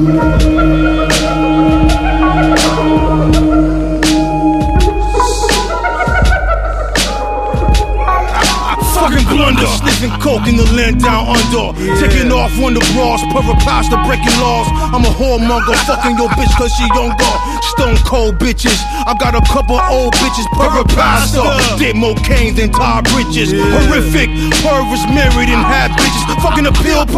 Sniffing coke in the land down under. Taking off on the bras, perfect pasta, breaking laws. I'm a whoremonger, fucking your bitch cause she younger. Stone cold bitches, I got a couple old bitches, perfect pasta. Did more cane than Todd Bridges. Horrific, pervers married and had bitches. Fucking a pill